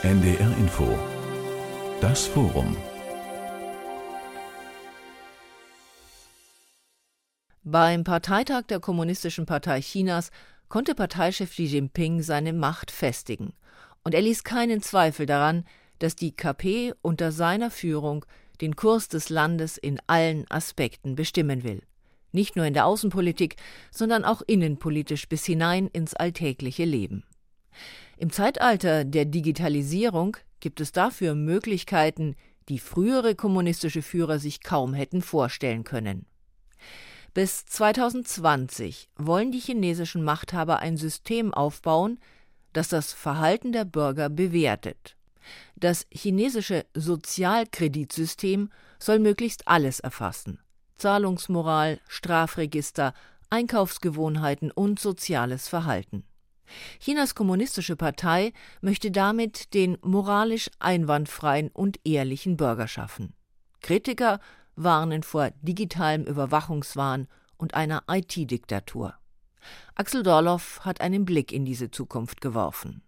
NDR Info. Das Forum. Beim Parteitag der Kommunistischen Partei Chinas konnte Parteichef Xi Jinping seine Macht festigen. Und er ließ keinen Zweifel daran, dass die KP unter seiner Führung den Kurs des Landes in allen Aspekten bestimmen will. Nicht nur in der Außenpolitik, sondern auch innenpolitisch bis hinein ins alltägliche Leben. Im Zeitalter der Digitalisierung gibt es dafür Möglichkeiten, die frühere kommunistische Führer sich kaum hätten vorstellen können. Bis 2020 wollen die chinesischen Machthaber ein System aufbauen, das das Verhalten der Bürger bewertet. Das chinesische Sozialkreditsystem soll möglichst alles erfassen: Zahlungsmoral, Strafregister, Einkaufsgewohnheiten und soziales Verhalten. Chinas Kommunistische Partei möchte damit den moralisch einwandfreien und ehrlichen Bürger schaffen. Kritiker warnen vor digitalem Überwachungswahn und einer IT-Diktatur. Axel Dorloff hat einen Blick in diese Zukunft geworfen.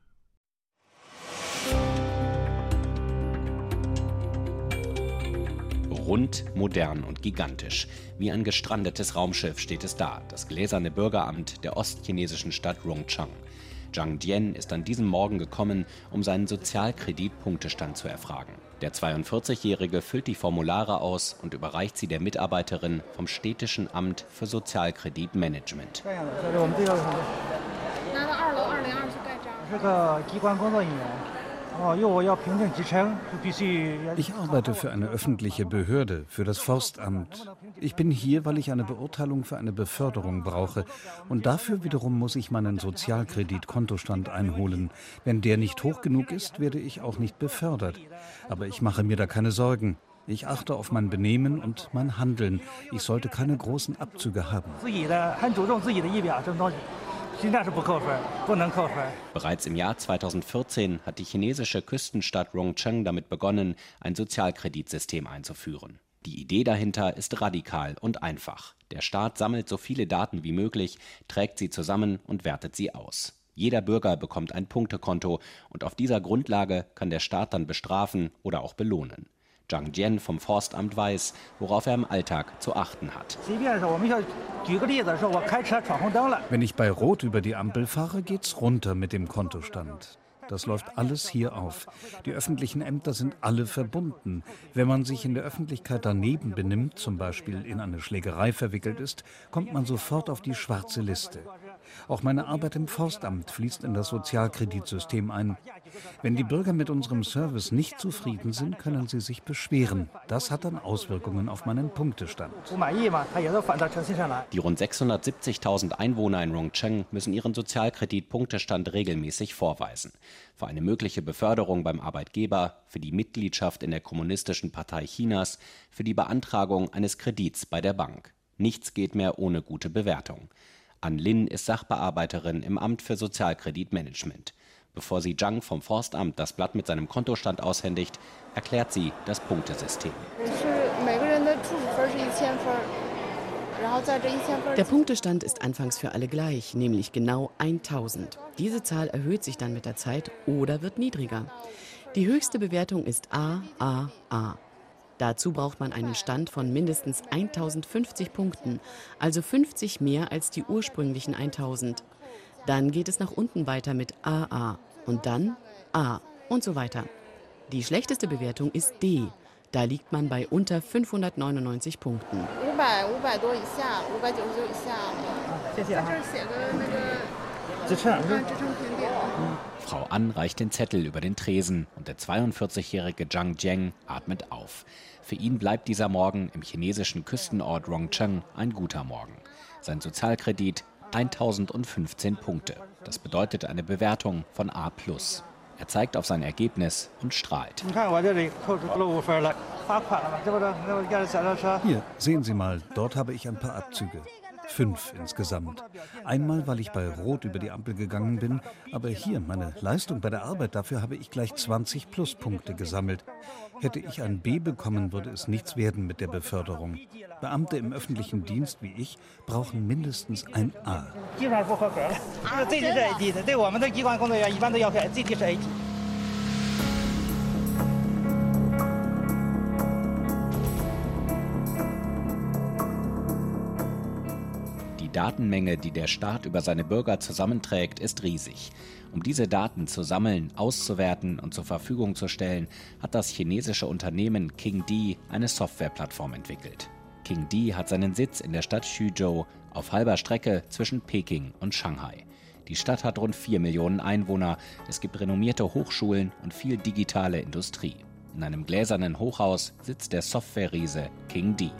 Rund, modern und gigantisch. Wie ein gestrandetes Raumschiff steht es da, das gläserne Bürgeramt der ostchinesischen Stadt Rongcheng. Zhang Jian ist an diesem Morgen gekommen, um seinen Sozialkredit-Punktestand zu erfragen. Der 42-Jährige füllt die Formulare aus und überreicht sie der Mitarbeiterin vom Städtischen Amt für Sozialkreditmanagement. Ich arbeite für eine öffentliche Behörde, für das Forstamt. Ich bin hier, weil ich eine Beurteilung für eine Beförderung brauche. Und dafür wiederum muss ich meinen Sozialkreditkontostand einholen. Wenn der nicht hoch genug ist, werde ich auch nicht befördert. Aber ich mache mir da keine Sorgen. Ich achte auf mein Benehmen und mein Handeln. Ich sollte keine großen Abzüge haben. Bereits im Jahr 2014 hat die chinesische Küstenstadt Rongcheng damit begonnen, ein Sozialkreditsystem einzuführen. Die Idee dahinter ist radikal und einfach. Der Staat sammelt so viele Daten wie möglich, trägt sie zusammen und wertet sie aus. Jeder Bürger bekommt ein Punktekonto und auf dieser Grundlage kann der Staat dann bestrafen oder auch belohnen. Zhang Jian vom Forstamt weiß, worauf er im Alltag zu achten hat. Wenn ich bei Rot über die Ampel fahre, geht's runter mit dem Kontostand. Das läuft alles hier auf. Die öffentlichen Ämter sind alle verbunden. Wenn man sich in der Öffentlichkeit daneben benimmt, zum Beispiel in eine Schlägerei verwickelt ist, kommt man sofort auf die schwarze Liste. Auch meine Arbeit im Forstamt fließt in das Sozialkreditsystem ein. Wenn die Bürger mit unserem Service nicht zufrieden sind, können sie sich beschweren. Das hat dann Auswirkungen auf meinen Punktestand. Die rund 670.000 Einwohner in Rongcheng müssen ihren Sozialkredit-Punktestand regelmäßig vorweisen. Für eine mögliche Beförderung beim Arbeitgeber, für die Mitgliedschaft in der Kommunistischen Partei Chinas, für die Beantragung eines Kredits bei der Bank. Nichts geht mehr ohne gute Bewertung. An Lin ist Sachbearbeiterin im Amt für Sozialkreditmanagement. Bevor sie Zhang vom Forstamt das Blatt mit seinem Kontostand aushändigt, erklärt sie das Punktesystem. Der Punktestand ist anfangs für alle gleich, nämlich genau 1000. Diese Zahl erhöht sich dann mit der Zeit oder wird niedriger. Die höchste Bewertung ist A, A, A. Dazu braucht man einen Stand von mindestens 1050 Punkten, also 50 mehr als die ursprünglichen 1000. Dann geht es nach unten weiter mit AA und dann A und so weiter. Die schlechteste Bewertung ist D. Da liegt man bei unter 599 Punkten. Frau An reicht den Zettel über den Tresen und der 42-jährige Zhang Jian atmet auf. Für ihn bleibt dieser Morgen im chinesischen Küstenort Rongcheng ein guter Morgen. Sein Sozialkredit 1015 Punkte. Das bedeutet eine Bewertung von A+. Er zeigt auf sein Ergebnis und strahlt. Hier, sehen Sie mal, dort habe ich ein paar Abzüge. 5 insgesamt. Einmal, weil ich bei Rot über die Ampel gegangen bin, aber hier meine Leistung bei der Arbeit, dafür habe ich gleich 20 Pluspunkte gesammelt. Hätte ich ein B bekommen, würde es nichts werden mit der Beförderung. Beamte im öffentlichen Dienst wie ich brauchen mindestens ein A. Datenmenge, die der Staat über seine Bürger zusammenträgt, ist riesig. Um diese Daten zu sammeln, auszuwerten und zur Verfügung zu stellen, hat das chinesische Unternehmen Kingdee eine Softwareplattform entwickelt. Kingdee hat seinen Sitz in der Stadt Xuzhou auf halber Strecke zwischen Peking und Shanghai. Die Stadt hat rund 4 Millionen Einwohner, es gibt renommierte Hochschulen und viel digitale Industrie. In einem gläsernen Hochhaus sitzt der Software-Riese Kingdee.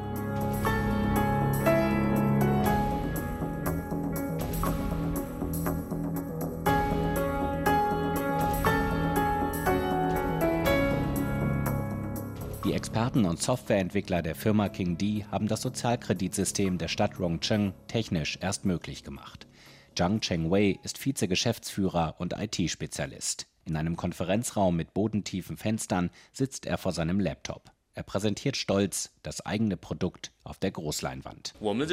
Die Experten und Softwareentwickler der Firma Kingdee haben das Sozialkreditsystem der Stadt Rongcheng technisch erst möglich gemacht. Zhang Chengwei ist Vize-Geschäftsführer und IT-Spezialist. In einem Konferenzraum mit bodentiefen Fenstern sitzt er vor seinem Laptop. Er präsentiert stolz das eigene Produkt auf der Großleinwand.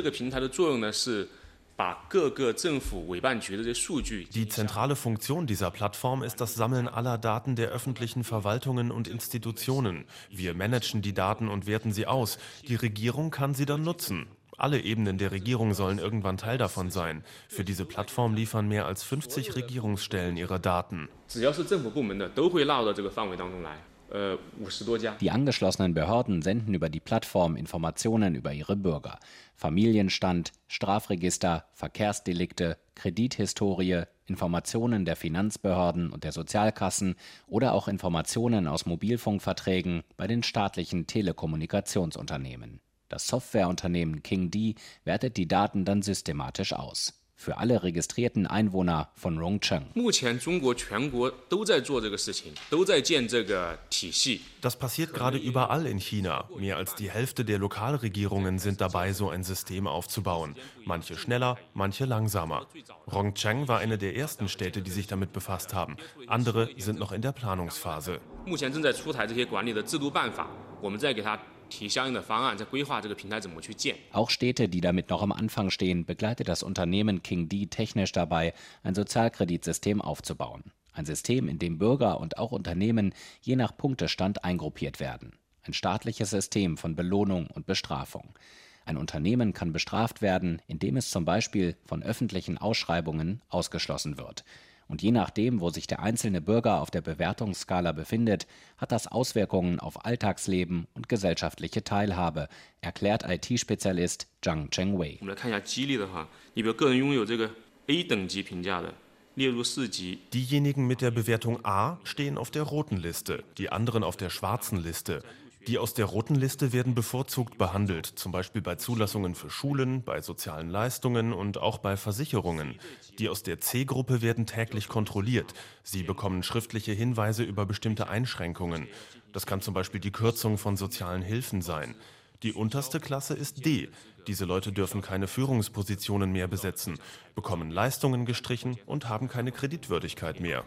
Die zentrale Funktion dieser Plattform ist das Sammeln aller Daten der öffentlichen Verwaltungen und Institutionen. Wir managen die Daten und werten sie aus. Die Regierung kann sie dann nutzen. Alle Ebenen der Regierung sollen irgendwann Teil davon sein. Für diese Plattform liefern mehr als 50 Regierungsstellen ihre Daten. Die angeschlossenen Behörden senden über die Plattform Informationen über ihre Bürger. Familienstand, Strafregister, Verkehrsdelikte, Kredithistorie, Informationen der Finanzbehörden und der Sozialkassen oder auch Informationen aus Mobilfunkverträgen bei den staatlichen Telekommunikationsunternehmen. Das Softwareunternehmen Kingdee wertet die Daten dann systematisch aus. Für alle registrierten Einwohner von Rongcheng. Das passiert gerade überall in China. Mehr als die Hälfte der Lokalregierungen sind dabei, so ein System aufzubauen. Manche schneller, manche langsamer. Rongcheng war eine der ersten Städte, die sich damit befasst haben. Andere sind noch in der Planungsphase. Auch Städte, die damit noch am Anfang stehen, begleitet das Unternehmen Kingdee technisch dabei, ein Sozialkreditsystem aufzubauen. Ein System, in dem Bürger und auch Unternehmen je nach Punktestand eingruppiert werden. Ein staatliches System von Belohnung und Bestrafung. Ein Unternehmen kann bestraft werden, indem es zum Beispiel von öffentlichen Ausschreibungen ausgeschlossen wird. Und je nachdem, wo sich der einzelne Bürger auf der Bewertungsskala befindet, hat das Auswirkungen auf Alltagsleben und gesellschaftliche Teilhabe, erklärt IT-Spezialist Zhang Chengwei. Diejenigen mit der Bewertung A stehen auf der roten Liste, die anderen auf der schwarzen Liste. Die aus der roten Liste werden bevorzugt behandelt, zum Beispiel bei Zulassungen für Schulen, bei sozialen Leistungen und auch bei Versicherungen. Die aus der C-Gruppe werden täglich kontrolliert. Sie bekommen schriftliche Hinweise über bestimmte Einschränkungen. Das kann zum Beispiel die Kürzung von sozialen Hilfen sein. Die unterste Klasse ist D. Diese Leute dürfen keine Führungspositionen mehr besetzen, bekommen Leistungen gestrichen und haben keine Kreditwürdigkeit mehr.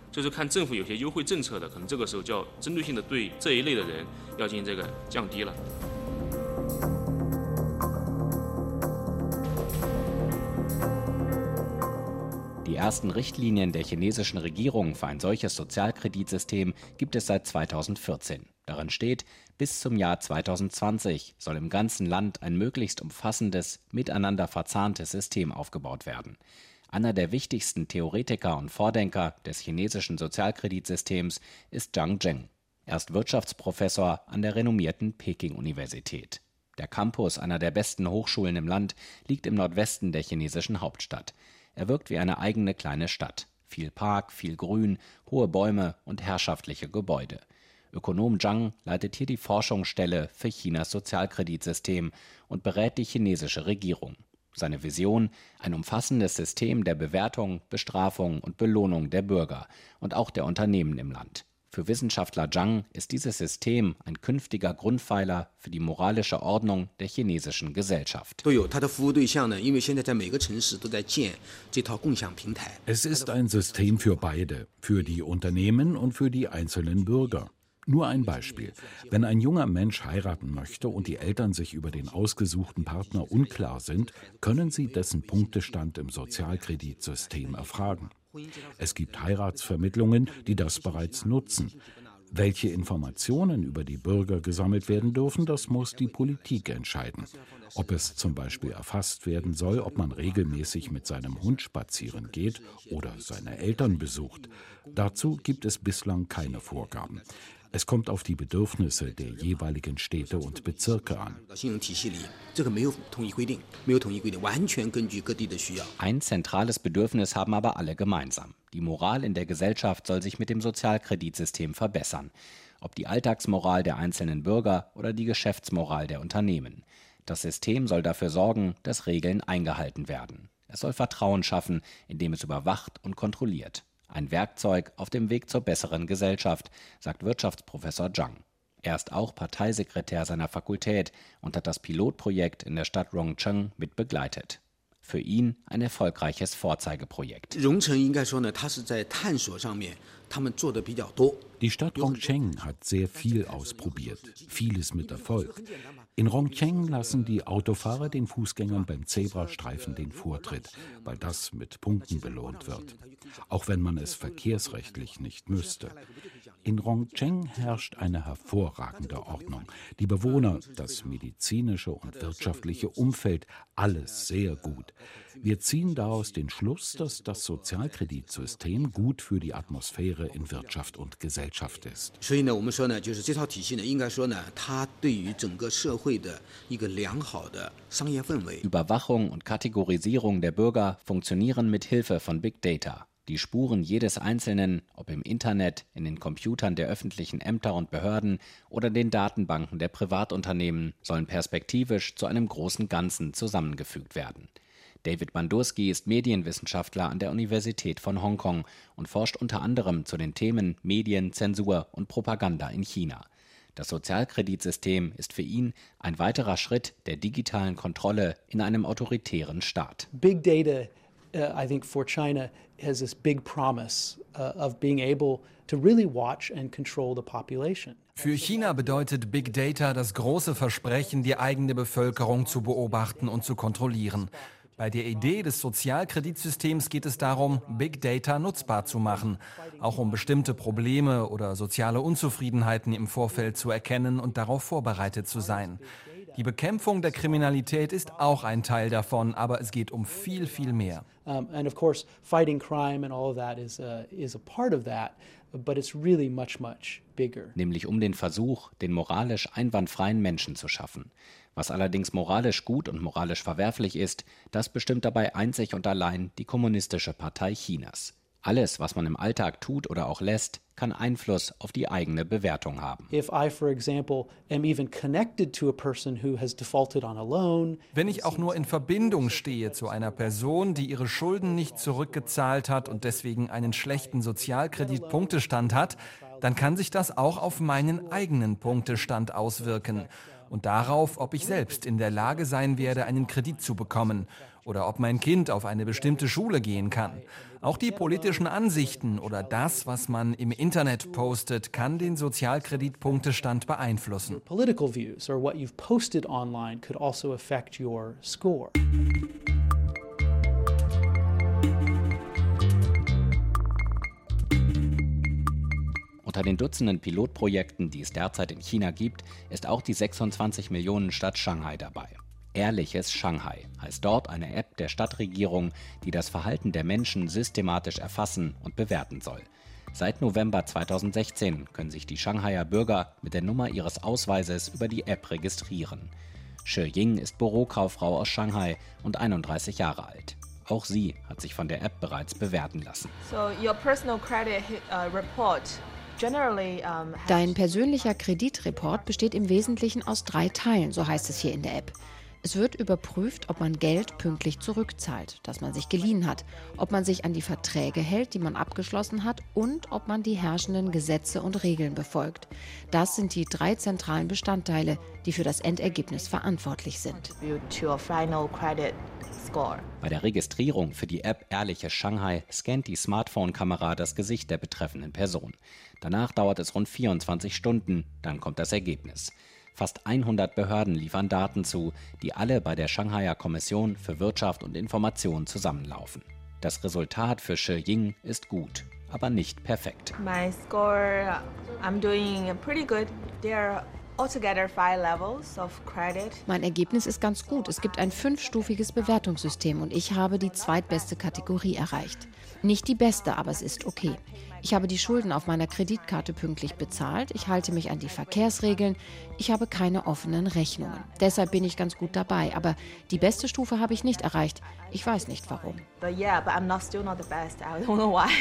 Die ersten Richtlinien der chinesischen Regierung für ein solches Sozialkreditsystem gibt es seit 2014. Darin steht, bis zum Jahr 2020 soll im ganzen Land ein möglichst umfassendes, miteinander verzahntes System aufgebaut werden. Einer der wichtigsten Theoretiker und Vordenker des chinesischen Sozialkreditsystems ist Zhang Zheng. Er ist Wirtschaftsprofessor an der renommierten Peking-Universität. Der Campus einer der besten Hochschulen im Land liegt im Nordwesten der chinesischen Hauptstadt. Er wirkt wie eine eigene kleine Stadt. Viel Park, viel Grün, hohe Bäume und herrschaftliche Gebäude. Ökonom Zhang leitet hier die Forschungsstelle für Chinas Sozialkreditsystem und berät die chinesische Regierung. Seine Vision: ein umfassendes System der Bewertung, Bestrafung und Belohnung der Bürger und auch der Unternehmen im Land. Für Wissenschaftler Zhang ist dieses System ein künftiger Grundpfeiler für die moralische Ordnung der chinesischen Gesellschaft. Es ist ein System für beide, für die Unternehmen und für die einzelnen Bürger. Nur ein Beispiel. Wenn ein junger Mensch heiraten möchte und die Eltern sich über den ausgesuchten Partner unklar sind, können sie dessen Punktestand im Sozialkreditsystem erfragen. Es gibt Heiratsvermittlungen, die das bereits nutzen. Welche Informationen über die Bürger gesammelt werden dürfen, das muss die Politik entscheiden. Ob es zum Beispiel erfasst werden soll, ob man regelmäßig mit seinem Hund spazieren geht oder seine Eltern besucht. Dazu gibt es bislang keine Vorgaben. Es kommt auf die Bedürfnisse der jeweiligen Städte und Bezirke an. Ein zentrales Bedürfnis haben aber alle gemeinsam. Die Moral in der Gesellschaft soll sich mit dem Sozialkreditsystem verbessern. Ob die Alltagsmoral der einzelnen Bürger oder die Geschäftsmoral der Unternehmen. Das System soll dafür sorgen, dass Regeln eingehalten werden. Es soll Vertrauen schaffen, indem es überwacht und kontrolliert. Ein Werkzeug auf dem Weg zur besseren Gesellschaft, sagt Wirtschaftsprofessor Zhang. Er ist auch Parteisekretär seiner Fakultät und hat das Pilotprojekt in der Stadt Rongcheng mit begleitet. Für ihn ein erfolgreiches Vorzeigeprojekt. Die Stadt Rongcheng hat sehr viel ausprobiert, vieles mit Erfolg. In Rongcheng lassen die Autofahrer den Fußgängern beim Zebrastreifen den Vortritt, weil das mit Punkten belohnt wird, auch wenn man es verkehrsrechtlich nicht müsste. In Rongcheng herrscht eine hervorragende Ordnung. Die Bewohner, das medizinische und wirtschaftliche Umfeld, alles sehr gut. Wir ziehen daraus den Schluss, dass das Sozialkreditsystem gut für die Atmosphäre in Wirtschaft und Gesellschaft ist. Überwachung und Kategorisierung der Bürger funktionieren mit Hilfe von Big Data. Die Spuren jedes Einzelnen, ob im Internet, in den Computern der öffentlichen Ämter und Behörden oder den Datenbanken der Privatunternehmen, sollen perspektivisch zu einem großen Ganzen zusammengefügt werden. David Bandurski ist Medienwissenschaftler an der Universität von Hongkong und forscht unter anderem zu den Themen Medien, Zensur und Propaganda in China. Das Sozialkreditsystem ist für ihn ein weiterer Schritt der digitalen Kontrolle in einem autoritären Staat. Big Data, I think for China has this big promise of being able to really watch and control the population. Für China bedeutet Big Data das große Versprechen, die eigene Bevölkerung zu beobachten und zu kontrollieren. Bei der Idee des Sozialkreditsystems geht es darum, Big Data nutzbar zu machen, auch um bestimmte Probleme oder soziale Unzufriedenheiten im Vorfeld zu erkennen und darauf vorbereitet zu sein. Die Bekämpfung der Kriminalität ist auch ein Teil davon, aber es geht um viel, viel mehr. And of course, fighting crime and all of that is a part of that, but it's really much, much bigger. Nämlich um den Versuch, den moralisch einwandfreien Menschen zu schaffen. Was allerdings moralisch gut und moralisch verwerflich ist, das bestimmt dabei einzig und allein die Kommunistische Partei Chinas. Alles, was man im Alltag tut oder auch lässt, kann Einfluss auf die eigene Bewertung haben. Wenn ich auch nur in Verbindung stehe zu einer Person, die ihre Schulden nicht zurückgezahlt hat und deswegen einen schlechten Sozialkreditpunktestand hat, dann kann sich das auch auf meinen eigenen Punktestand auswirken. Und darauf, ob ich selbst in der Lage sein werde, einen Kredit zu bekommen oder ob mein Kind auf eine bestimmte Schule gehen kann. Auch die politischen Ansichten oder das, was man im Internet postet, kann den Sozialkreditpunktestand beeinflussen. Political views or what you've posted online could also affect your score. Unter den Dutzenden Pilotprojekten, die es derzeit in China gibt, ist auch die 26 Millionen Stadt Shanghai dabei. Ehrliches Shanghai heißt dort eine App der Stadtregierung, die das Verhalten der Menschen systematisch erfassen und bewerten soll. Seit November 2016 können sich die Shanghaier Bürger mit der Nummer ihres Ausweises über die App registrieren. Shi Ying ist Bürokauffrau aus Shanghai und 31 Jahre alt. Auch sie hat sich von der App bereits bewerten lassen. Dein persönlicher Kreditreport besteht im Wesentlichen aus 3 Teilen, so heißt es hier in der App. Es wird überprüft, ob man Geld pünktlich zurückzahlt, das man sich geliehen hat, ob man sich an die Verträge hält, die man abgeschlossen hat und ob man die herrschenden Gesetze und Regeln befolgt. Das sind die 3 zentralen Bestandteile, die für das Endergebnis verantwortlich sind. Bei der Registrierung für die App Ehrliches Shanghai scannt die Smartphone-Kamera das Gesicht der betreffenden Person. Danach dauert es rund 24 Stunden, dann kommt das Ergebnis. Fast 100 Behörden liefern Daten zu, die alle bei der Shanghaier Kommission für Wirtschaft und Information zusammenlaufen. Das Resultat für Shi Ying ist gut. aber nicht perfekt. My score, I'm doing pretty good. There are altogether 5 levels of credit. Mein Ergebnis ist ganz gut. Es gibt ein 5-stufiges Bewertungssystem und ich habe die zweitbeste Kategorie erreicht. Nicht die beste, aber es ist okay. Ich habe die Schulden auf meiner Kreditkarte pünktlich bezahlt, ich halte mich an die Verkehrsregeln, ich habe keine offenen Rechnungen. Deshalb bin ich ganz gut dabei, aber die beste Stufe habe ich nicht erreicht. Ich weiß nicht warum. But I'm still not the best. I don't know why.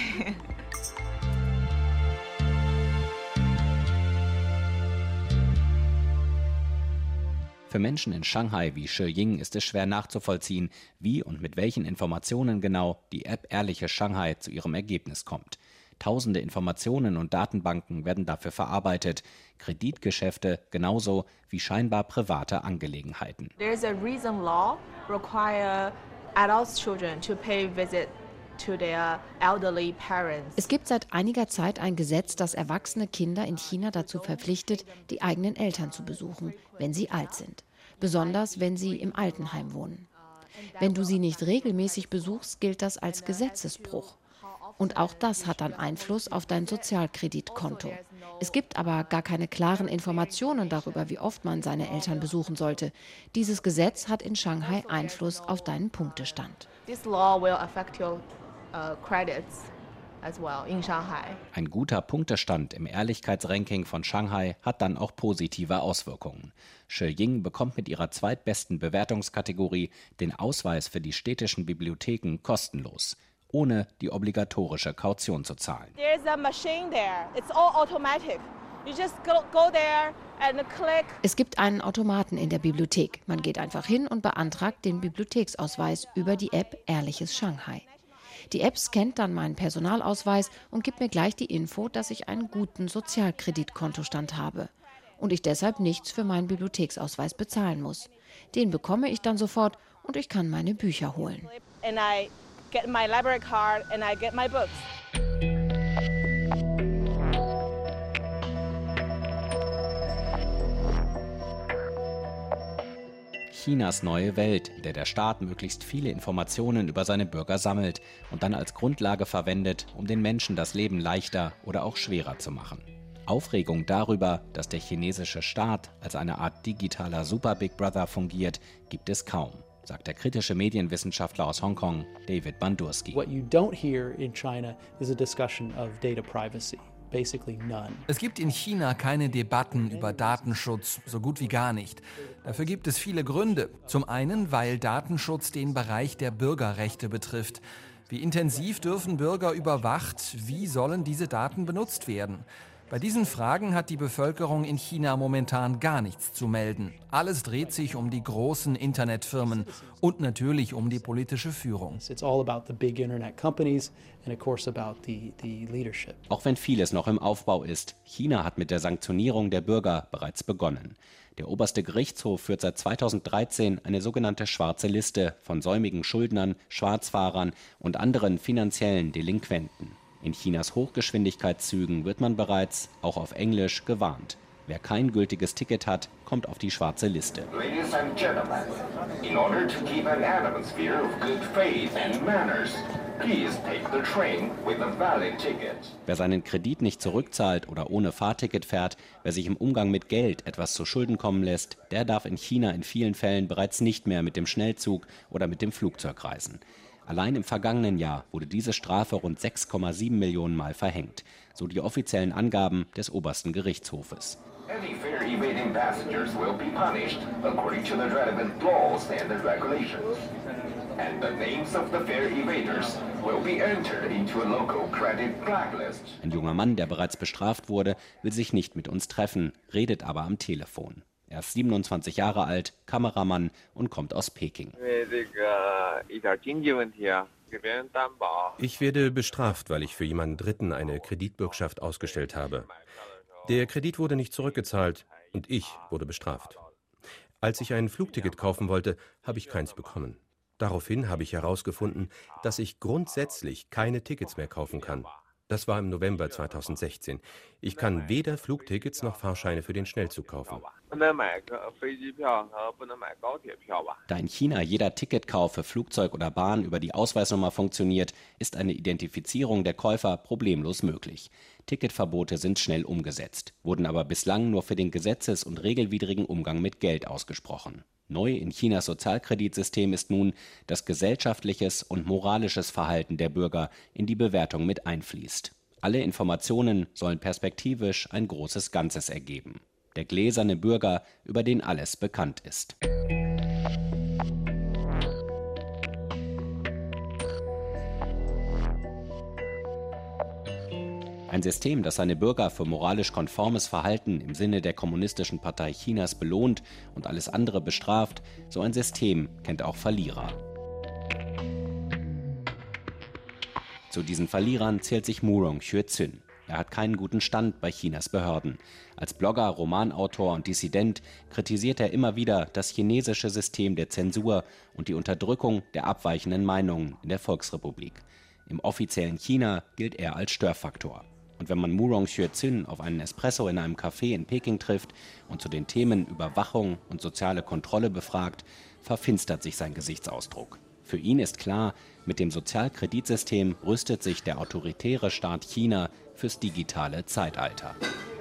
Für Menschen in Shanghai wie Shi Ying ist es schwer nachzuvollziehen, wie und mit welchen Informationen genau die App Ehrliches Shanghai zu ihrem Ergebnis kommt. Tausende Informationen und Datenbanken werden dafür verarbeitet, Kreditgeschäfte genauso wie scheinbar private Angelegenheiten. There's a recent law require adult children to pay visit to their elderly parents. Es gibt seit einiger Zeit ein Gesetz, das erwachsene Kinder in China dazu verpflichtet, die eigenen Eltern zu besuchen, wenn sie alt sind. Besonders wenn sie im Altenheim wohnen. Wenn du sie nicht regelmäßig besuchst, gilt das als Gesetzesbruch. Und auch das hat dann Einfluss auf dein Sozialkreditkonto. Es gibt aber gar keine klaren Informationen darüber, wie oft man seine Eltern besuchen sollte. Dieses Gesetz hat in Shanghai Einfluss auf deinen Punktestand. This law will affect your credits as well in Shanghai. Ein guter Punktestand im Ehrlichkeitsranking von Shanghai hat dann auch positive Auswirkungen. Shi Ying bekommt mit ihrer zweitbesten Bewertungskategorie den Ausweis für die städtischen Bibliotheken kostenlos, ohne die obligatorische Kaution zu zahlen. There's a machine there. It's all automatic. You just go there and click. Es gibt einen Automaten in der Bibliothek. Man geht einfach hin und beantragt den Bibliotheksausweis über die App Ehrliches Shanghai. Die App scannt dann meinen Personalausweis und gibt mir gleich die Info, dass ich einen guten Sozialkreditkontostand habe und ich deshalb nichts für meinen Bibliotheksausweis bezahlen muss. Den bekomme ich dann sofort und ich kann meine Bücher holen. And I get my library card and I get my books. Chinas neue Welt, in der der Staat möglichst viele Informationen über seine Bürger sammelt und dann als Grundlage verwendet, um den Menschen das Leben leichter oder auch schwerer zu machen. Aufregung darüber, dass der chinesische Staat als eine Art digitaler Super Big Brother fungiert, gibt es kaum, sagt der kritische Medienwissenschaftler aus Hongkong, David Bandurski. What you don't hear in China is a discussion of data privacy. Basically none. Es gibt in China keine Debatten über Datenschutz, so gut wie gar nicht. Dafür gibt es viele Gründe. Zum einen, weil Datenschutz den Bereich der Bürgerrechte betrifft. Wie intensiv dürfen Bürger überwacht? Wie sollen diese Daten benutzt werden? Bei diesen Fragen hat die Bevölkerung in China momentan gar nichts zu melden. Alles dreht sich um die großen Internetfirmen und natürlich um die politische Führung. It's all about the big internet companies and of course about the leadership. Auch wenn vieles noch im Aufbau ist, China hat mit der Sanktionierung der Bürger bereits begonnen. Der oberste Gerichtshof führt seit 2013 eine sogenannte schwarze Liste von säumigen Schuldnern, Schwarzfahrern und anderen finanziellen Delinquenten. In Chinas Hochgeschwindigkeitszügen wird man bereits, auch auf Englisch, gewarnt. Wer kein gültiges Ticket hat, kommt auf die schwarze Liste. Ladies and gentlemen, in order to keep an atmosphere of good faith and manners, please take the train with a valid ticket. Wer seinen Kredit nicht zurückzahlt oder ohne Fahrticket fährt, wer sich im Umgang mit Geld etwas zu Schulden kommen lässt, der darf in China in vielen Fällen bereits nicht mehr mit dem Schnellzug oder mit dem Flugzeug reisen. Allein im vergangenen Jahr wurde diese Strafe rund 6,7 Millionen Mal verhängt, so die offiziellen Angaben des obersten Gerichtshofes. Any fare-evading passengers will be punished according to the relevant laws and regulations. And the names of the fare evaders will be entered into a local credit blacklist. Ein junger Mann, der bereits bestraft wurde, will sich nicht mit uns treffen, redet aber am Telefon. Er ist 27 Jahre alt, Kameramann und kommt aus Peking. Ich werde bestraft, weil ich für jemanden Dritten eine Kreditbürgschaft ausgestellt habe. Der Kredit wurde nicht zurückgezahlt und ich wurde bestraft. Als ich ein Flugticket kaufen wollte, habe ich keins bekommen. Daraufhin habe ich herausgefunden, dass ich grundsätzlich keine Tickets mehr kaufen kann. Das war im November 2016. Ich kann weder Flugtickets noch Fahrscheine für den Schnellzug kaufen. Da in China jeder Ticketkauf für Flugzeug oder Bahn über die Ausweisnummer funktioniert, ist eine Identifizierung der Käufer problemlos möglich. Ticketverbote sind schnell umgesetzt, wurden aber bislang nur für den gesetzes- und regelwidrigen Umgang mit Geld ausgesprochen. Neu in Chinas Sozialkreditsystem ist nun, dass gesellschaftliches und moralisches Verhalten der Bürger in die Bewertung mit einfließt. Alle Informationen sollen perspektivisch ein großes Ganzes ergeben. Der gläserne Bürger, über den alles bekannt ist. Ein System, das seine Bürger für moralisch konformes Verhalten im Sinne der Kommunistischen Partei Chinas belohnt und alles andere bestraft, so ein System kennt auch Verlierer. Zu diesen Verlierern zählt sich Murong Xuezun. Er hat keinen guten Stand bei Chinas Behörden. Als Blogger, Romanautor und Dissident kritisiert er immer wieder das chinesische System der Zensur und die Unterdrückung der abweichenden Meinungen in der Volksrepublik. Im offiziellen China gilt er als Störfaktor. Und wenn man Murong Xuezun auf einen Espresso in einem Café in Peking trifft und zu den Themen Überwachung und soziale Kontrolle befragt, verfinstert sich sein Gesichtsausdruck. Für ihn ist klar, mit dem Sozialkreditsystem rüstet sich der autoritäre Staat China fürs digitale Zeitalter.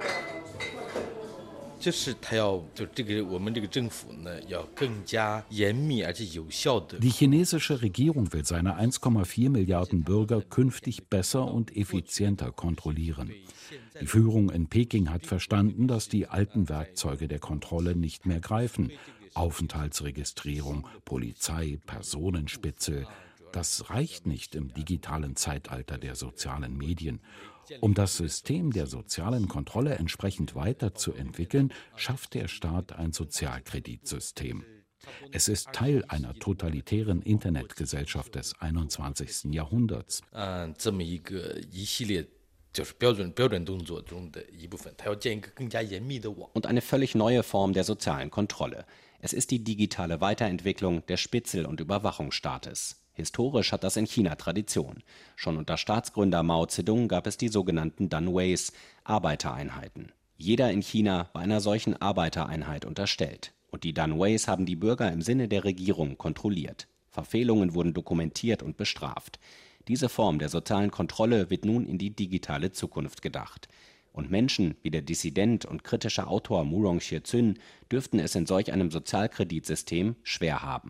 Die chinesische Regierung will seine 1,4 Milliarden Bürger künftig besser und effizienter kontrollieren. Die Führung in Peking hat verstanden, dass die alten Werkzeuge der Kontrolle nicht mehr greifen. Aufenthaltsregistrierung, Polizei, Personenspitzel. Das reicht nicht im digitalen Zeitalter der sozialen Medien. Um das System der sozialen Kontrolle entsprechend weiterzuentwickeln, schafft der Staat ein Sozialkreditsystem. Es ist Teil einer totalitären Internetgesellschaft des 21. Jahrhunderts. Und eine völlig neue Form der sozialen Kontrolle. Es ist die digitale Weiterentwicklung des Spitzel- und Überwachungsstaates. Historisch hat das in China Tradition. Schon unter Staatsgründer Mao Zedong gab es die sogenannten Danweis, Arbeitereinheiten. Jeder in China war einer solchen Arbeitereinheit unterstellt. Und die Danweis haben die Bürger im Sinne der Regierung kontrolliert. Verfehlungen wurden dokumentiert und bestraft. Diese Form der sozialen Kontrolle wird nun in die digitale Zukunft gedacht. Und Menschen wie der Dissident und kritische Autor Murong Xuezun dürften es in solch einem Sozialkreditsystem schwer haben.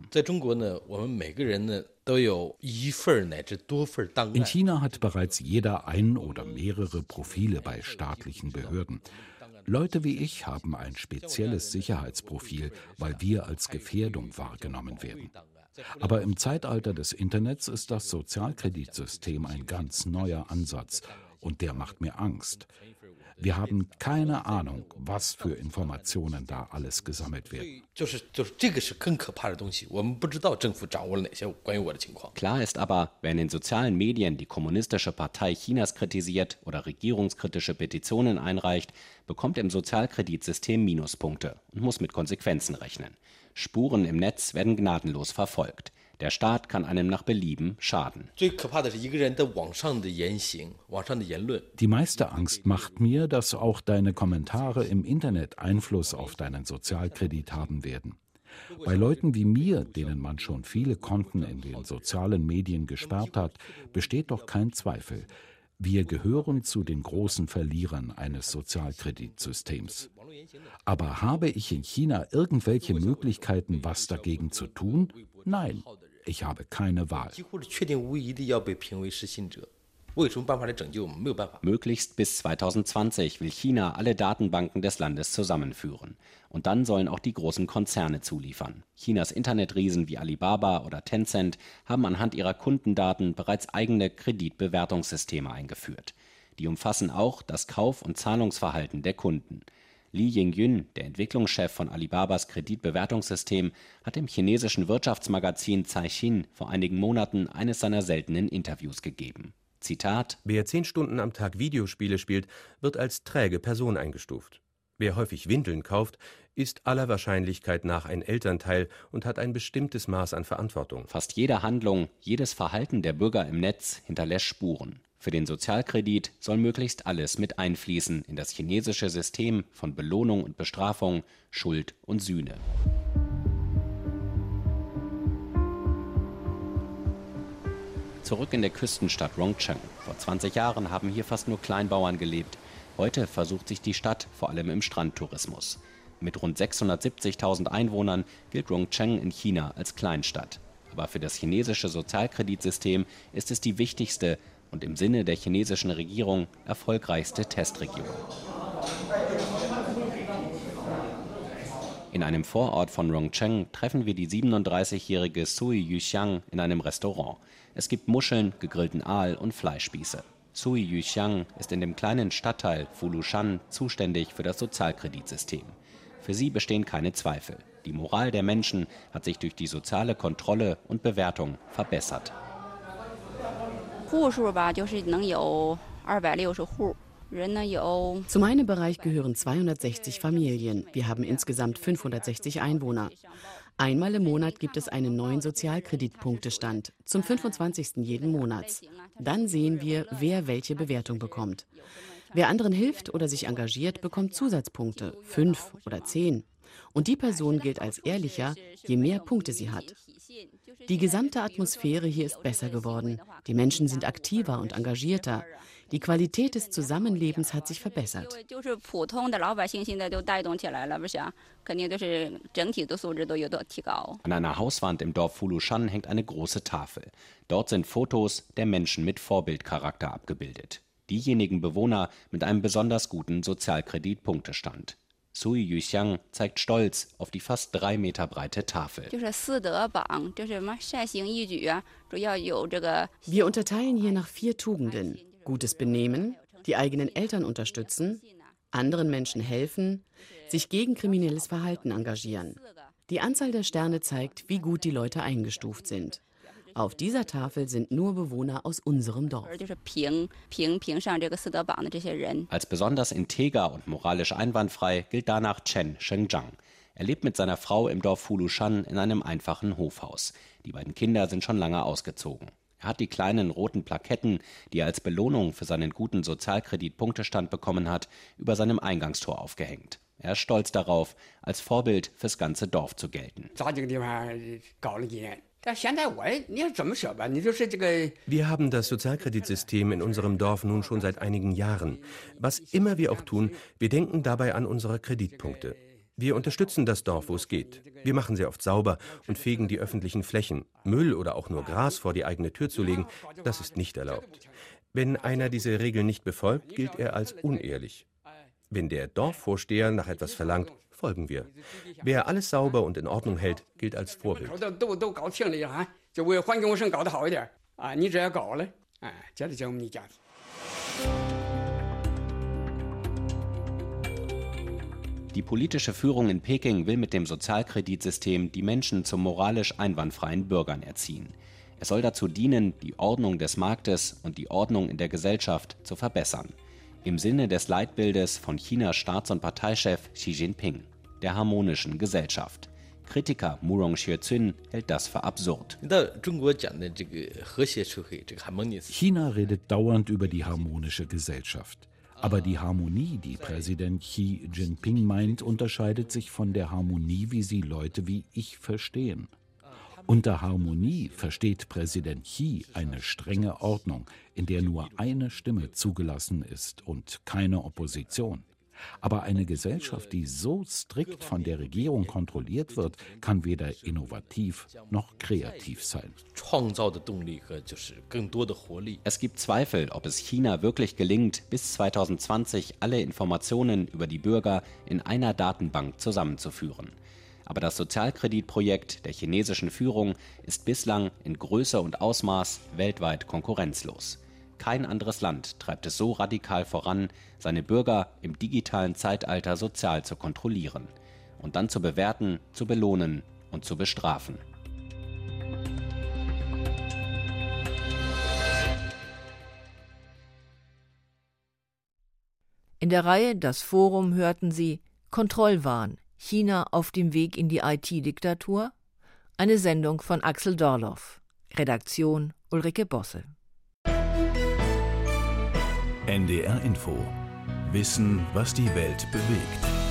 In China hat bereits jeder ein oder mehrere Profile bei staatlichen Behörden. Leute wie ich haben ein spezielles Sicherheitsprofil, weil wir als Gefährdung wahrgenommen werden. Aber im Zeitalter des Internets ist das Sozialkreditsystem ein ganz neuer Ansatz und der macht mir Angst. Wir haben keine Ahnung, was für Informationen da alles gesammelt werden. Klar ist aber, wer in den sozialen Medien die Kommunistische Partei Chinas kritisiert oder regierungskritische Petitionen einreicht, bekommt im Sozialkreditsystem Minuspunkte und muss mit Konsequenzen rechnen. Spuren im Netz werden gnadenlos verfolgt. Der Staat kann einem nach Belieben schaden. Die meiste Angst macht mir, dass auch deine Kommentare im Internet Einfluss auf deinen Sozialkredit haben werden. Bei Leuten wie mir, denen man schon viele Konten in den sozialen Medien gesperrt hat, besteht doch kein Zweifel. Wir gehören zu den großen Verlierern eines Sozialkreditsystems. Aber habe ich in China irgendwelche Möglichkeiten, was dagegen zu tun? Nein, ich habe keine Wahl. Möglichst bis 2020 will China alle Datenbanken des Landes zusammenführen. Und dann sollen auch die großen Konzerne zuliefern. Chinas Internetriesen wie Alibaba oder Tencent haben anhand ihrer Kundendaten bereits eigene Kreditbewertungssysteme eingeführt. Die umfassen auch das Kauf- und Zahlungsverhalten der Kunden. Li Yingyun, der Entwicklungschef von Alibabas Kreditbewertungssystem, hat im chinesischen Wirtschaftsmagazin Caixin vor einigen Monaten eines seiner seltenen Interviews gegeben. Zitat: Wer 10 Stunden am Tag Videospiele spielt, wird als träge Person eingestuft. Wer häufig Windeln kauft, ist aller Wahrscheinlichkeit nach ein Elternteil und hat ein bestimmtes Maß an Verantwortung. Fast jede Handlung, jedes Verhalten der Bürger im Netz hinterlässt Spuren. Für den Sozialkredit soll möglichst alles mit einfließen in das chinesische System von Belohnung und Bestrafung, Schuld und Sühne. Zurück in der Küstenstadt Rongcheng. Vor 20 Jahren haben hier fast nur Kleinbauern gelebt. Heute versucht sich die Stadt vor allem im Strandtourismus. Mit rund 670.000 Einwohnern gilt Rongcheng in China als Kleinstadt. Aber für das chinesische Sozialkreditsystem ist es die wichtigste und im Sinne der chinesischen Regierung erfolgreichste Testregion. In einem Vorort von Rongcheng treffen wir die 37-jährige Sui Yuxiang in einem Restaurant. Es gibt Muscheln, gegrillten Aal und Fleischspieße. Sui Yuxiang ist in dem kleinen Stadtteil Fulushan zuständig für das Sozialkreditsystem. Für sie bestehen keine Zweifel. Die Moral der Menschen hat sich durch die soziale Kontrolle und Bewertung verbessert. Zu meinem Bereich gehören 260 Familien. Wir haben insgesamt 560 Einwohner. Einmal im Monat gibt es einen neuen Sozialkreditpunktestand, zum 25. jeden Monats. Dann sehen wir, wer welche Bewertung bekommt. Wer anderen hilft oder sich engagiert, bekommt Zusatzpunkte, 5 oder 10. Und die Person gilt als ehrlicher, je mehr Punkte sie hat. Die gesamte Atmosphäre hier ist besser geworden. Die Menschen sind aktiver und engagierter. Die Qualität des Zusammenlebens hat sich verbessert. An einer Hauswand im Dorf Fulushan hängt eine große Tafel. Dort sind Fotos der Menschen mit Vorbildcharakter abgebildet. Diejenigen Bewohner mit einem besonders guten Sozialkreditpunktestand. Sui Yuxiang zeigt stolz auf die fast 3 Meter breite Tafel. Wir unterteilen hier nach 4 Tugenden. Gutes Benehmen, die eigenen Eltern unterstützen, anderen Menschen helfen, sich gegen kriminelles Verhalten engagieren. Die Anzahl der Sterne zeigt, wie gut die Leute eingestuft sind. Auf dieser Tafel sind nur Bewohner aus unserem Dorf. Als besonders integer und moralisch einwandfrei gilt danach Chen Shengzhang. Er lebt mit seiner Frau im Dorf Fulushan in einem einfachen Hofhaus. Die beiden Kinder sind schon lange ausgezogen. Er hat die kleinen roten Plaketten, die er als Belohnung für seinen guten Sozialkreditpunktestand bekommen hat, über seinem Eingangstor aufgehängt. Er ist stolz darauf, als Vorbild fürs ganze Dorf zu gelten. Wir haben das Sozialkreditsystem in unserem Dorf nun schon seit einigen Jahren. Was immer wir auch tun, wir denken dabei an unsere Kreditpunkte. Wir unterstützen das Dorf, wo es geht. Wir machen sehr oft sauber und fegen die öffentlichen Flächen. Müll oder auch nur Gras vor die eigene Tür zu legen, das ist nicht erlaubt. Wenn einer diese Regeln nicht befolgt, gilt er als unehrlich. Wenn der Dorfvorsteher nach etwas verlangt, folgen wir. Wer alles sauber und in Ordnung hält, gilt als Vorbild. Die politische Führung in Peking will mit dem Sozialkreditsystem die Menschen zu moralisch einwandfreien Bürgern erziehen. Es soll dazu dienen, die Ordnung des Marktes und die Ordnung in der Gesellschaft zu verbessern. Im Sinne des Leitbildes von Chinas Staats- und Parteichef Xi Jinping, der harmonischen Gesellschaft. Kritiker Mu Rongxue-Zun hält das für absurd. China redet dauernd über die harmonische Gesellschaft. Aber die Harmonie, die Präsident Xi Jinping meint, unterscheidet sich von der Harmonie, wie sie Leute wie ich verstehen. Unter Harmonie versteht Präsident Xi eine strenge Ordnung, in der nur eine Stimme zugelassen ist und keine Opposition. Aber eine Gesellschaft, die so strikt von der Regierung kontrolliert wird, kann weder innovativ noch kreativ sein. Es gibt Zweifel, ob es China wirklich gelingt, bis 2020 alle Informationen über die Bürger in einer Datenbank zusammenzuführen. Aber das Sozialkreditprojekt der chinesischen Führung ist bislang in Größe und Ausmaß weltweit konkurrenzlos. Kein anderes Land treibt es so radikal voran, seine Bürger im digitalen Zeitalter sozial zu kontrollieren und dann zu bewerten, zu belohnen und zu bestrafen. In der Reihe Das Forum hörten Sie Kontrollwahn, China auf dem Weg in die IT-Diktatur? Eine Sendung von Axel Dorloff. Redaktion Ulrike Bosse. NDR Info. Wissen, was die Welt bewegt.